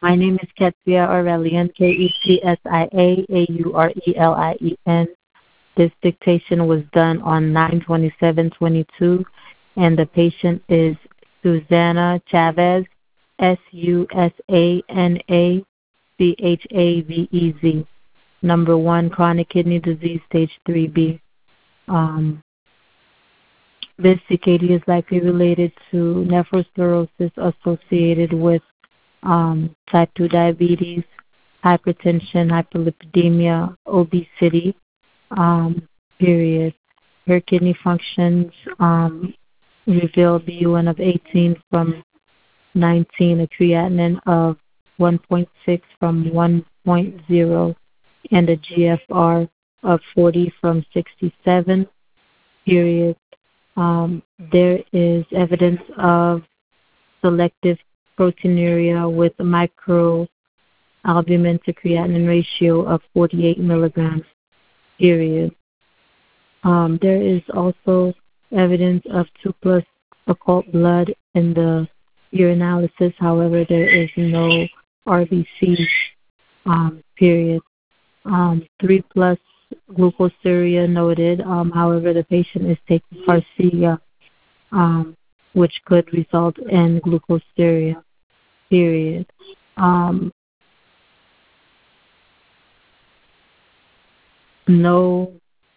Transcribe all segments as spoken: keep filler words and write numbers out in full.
My name is Ketsia Aurelian, K E T S I A A U R E L I E N. This dictation was done on nine twenty-seven twenty-two, and the patient is Susanna Chavez, S U S A N A C H A V E Z. Number one, chronic kidney disease, stage three B. Um, this C K D is likely related to nephrosclerosis associated with um, type two diabetes, hypertension, hyperlipidemia, obesity, um, period. Her kidney functions um, revealed the U N of eighteen from nineteen, a creatinine of one point six from one point zero, and a G F R of forty from sixty-seven, period. Um, there is evidence of selective proteinuria with a microalbumin to creatinine ratio of forty-eight milligrams, period. Um, there is also evidence of two plus occult blood in the urinalysis. However, there is no R B C, um, period. Um, three plus glucosuria noted. Um, however, the patient is taking Farxiga, um, which could result in glucosuria, period. Um, no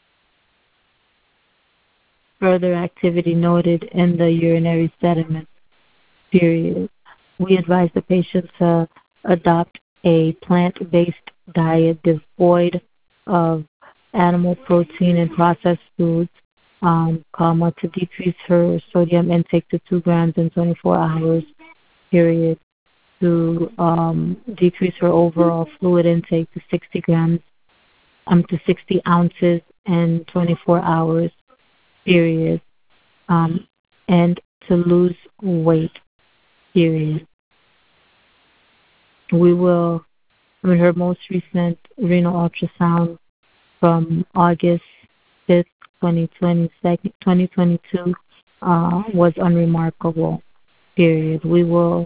further activity noted in the urinary sediment, period. We advise the patient to adopt a plant-based diet devoid of animal protein and processed foods, um, comma, to decrease her sodium intake to two grams in twenty-four hours, period, to um, decrease her overall fluid intake to sixty grams, um, to sixty ounces in twenty-four hours, period, um, and to lose weight, period. We will, I mean, her most recent renal ultrasound from August fifth, twenty twenty-two, uh, was unremarkable, period. We will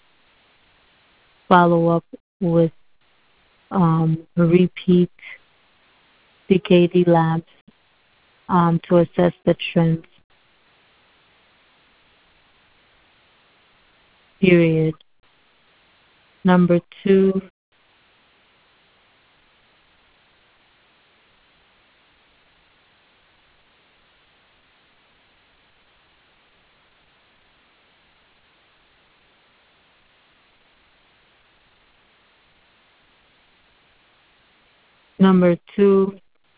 follow up with um, repeat C K D labs um, to assess the trends, period. Number two, number two,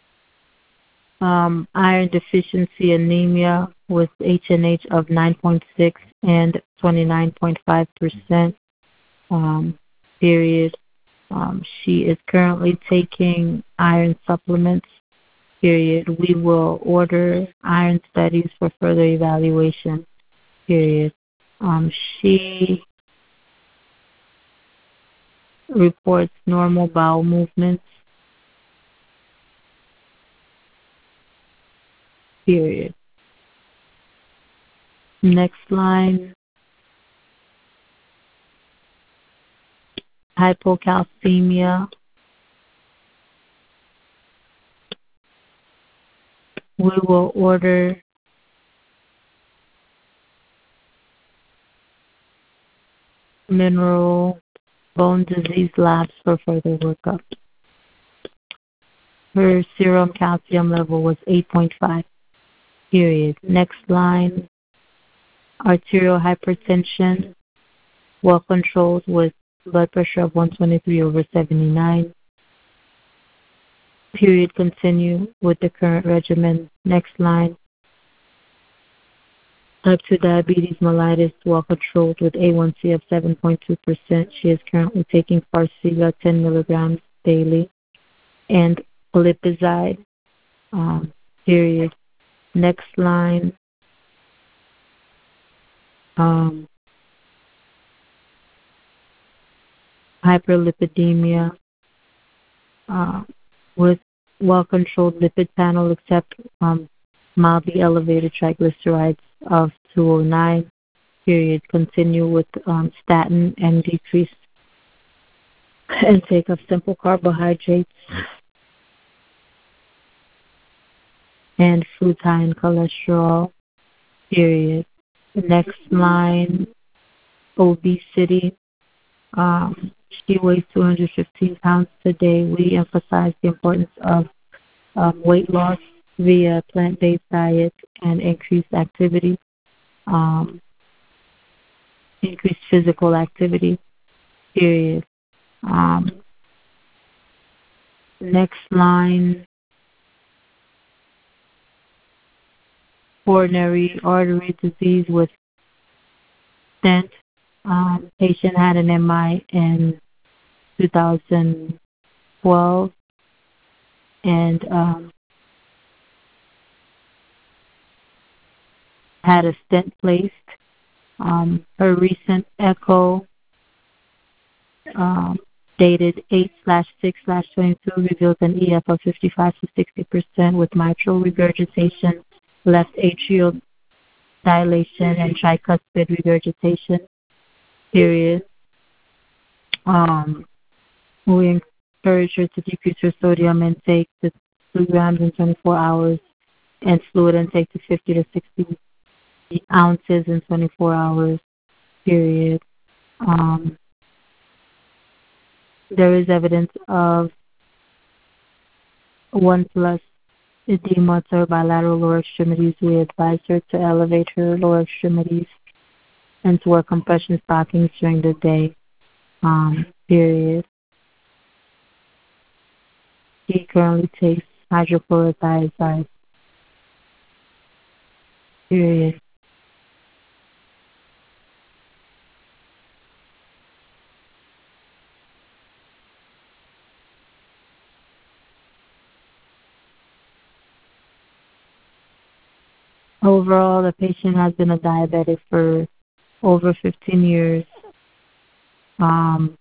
um, iron deficiency anemia with H and H of nine point six and twenty-nine point five percent, um, period. Um, she is currently taking iron supplements, period. We will order iron studies for further evaluation, period. Um, she reports normal bowel movements, period. Next line, hypocalcemia. We will order mineral bone disease labs for further workup. Her serum calcium level was eight point five, period. Next line, arterial hypertension, well controlled with blood pressure of one twenty-three over seventy-nine. Period, continue with the current regimen. Next line, type two diabetes mellitus, well controlled with A one C of seven point two percent. She is currently taking Farxiga ten milligrams daily and glipizide, um, period. Next line, um, hyperlipidemia uh, with well-controlled lipid panel except um, mildly elevated triglycerides of two oh nine, period. Continue with um, statin and decrease intake of simple carbohydrates, and foods high in cholesterol, period. The next line, obesity. Um, she weighs two hundred fifteen pounds today. We emphasize the importance of um, weight loss via plant-based diet and increased activity, um, increased physical activity, period. Um, next line, coronary artery disease with stent. Um, patient had an M I in two thousand twelve and um, had a stent placed. Um, her recent echo um, dated eight slash six slash twenty-two reveals an E F of fifty-five to sixty percent with mitral regurgitation, left atrial dilation, and tricuspid regurgitation, period. Um, we encourage her to decrease her sodium intake to two grams in twenty-four hours and fluid intake to fifty to sixty ounces in twenty-four hours, period. Um, there is evidence of one plus edema to her bilateral lower extremities. We advise her to elevate her lower extremities and to wear compression stockings during the day, um, period. She currently takes hydrochlorothiazide, period. Overall, the patient has been a diabetic for over fifteen years. Um,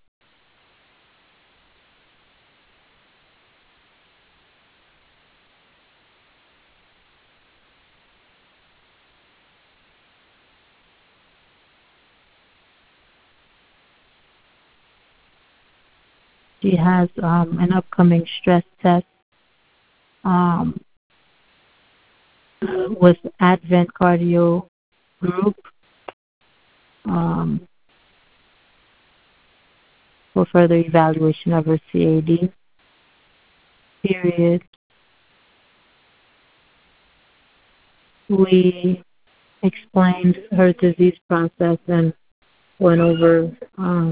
she has um, an upcoming stress test um, with Advent Cardio Group um, for further evaluation of her C A D, period. We explained her disease process and went over um,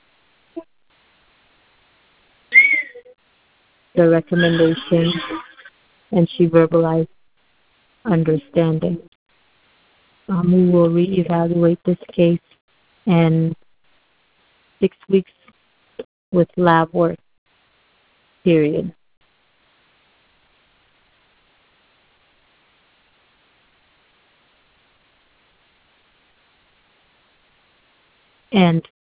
the recommendations, and she verbalized understanding. Um, we will reevaluate this case in six weeks with lab work, period. And